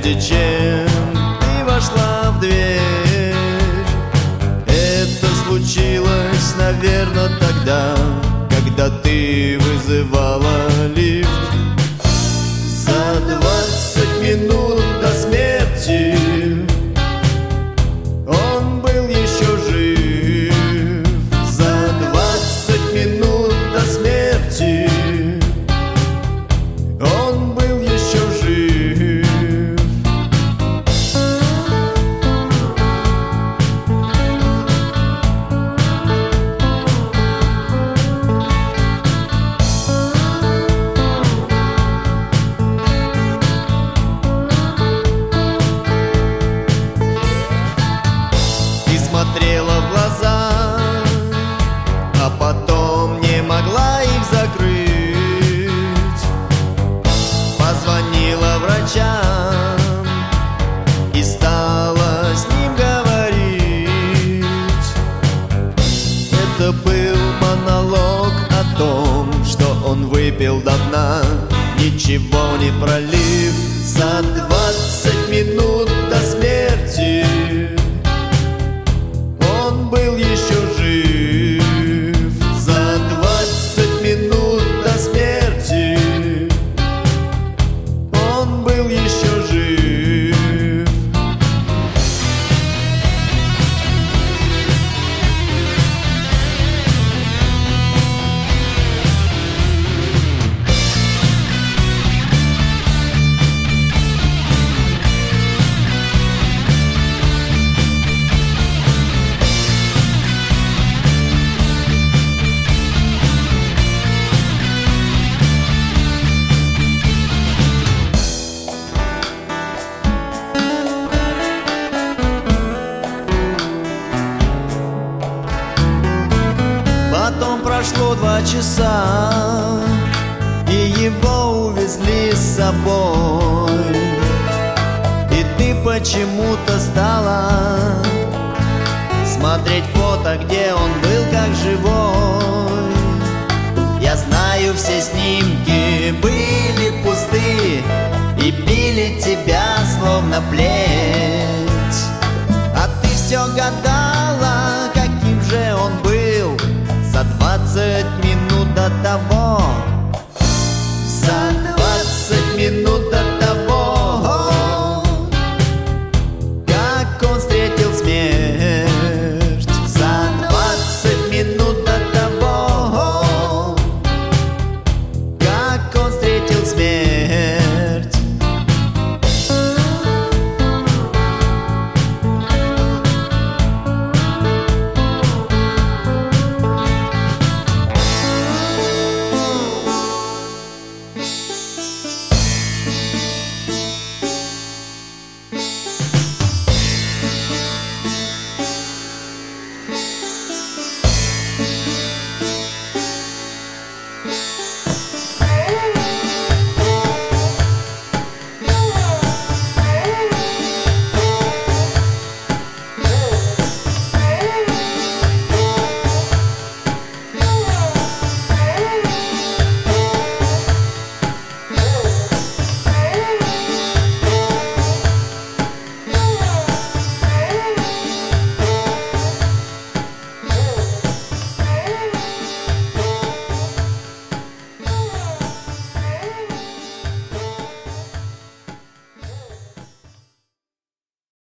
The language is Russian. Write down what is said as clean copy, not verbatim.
прежде чем ты вошла в дверь. Это случилось, наверное, тогда, когда ты вызывала лифт. За 20 минут до смерти он был еще жив. За 20 минут до смерти он был еще жив. Смотрела в глаза, а потом не могла их закрыть. Позвонила врачам и стала с ним говорить. Это был монолог о том, что он выпил до дна, ничего не пролив. За 20 минут до смерти он был еще жив. За 20 минут до смерти он был еще жив. Потом прошло 2 часа, и его увезли с собой. И ты почему-то стала смотреть фото, где он был как живой. Я знаю, все снимки были пусты и били тебя словно плеть. А ты все гадала, каким же он был за 20 минут до того.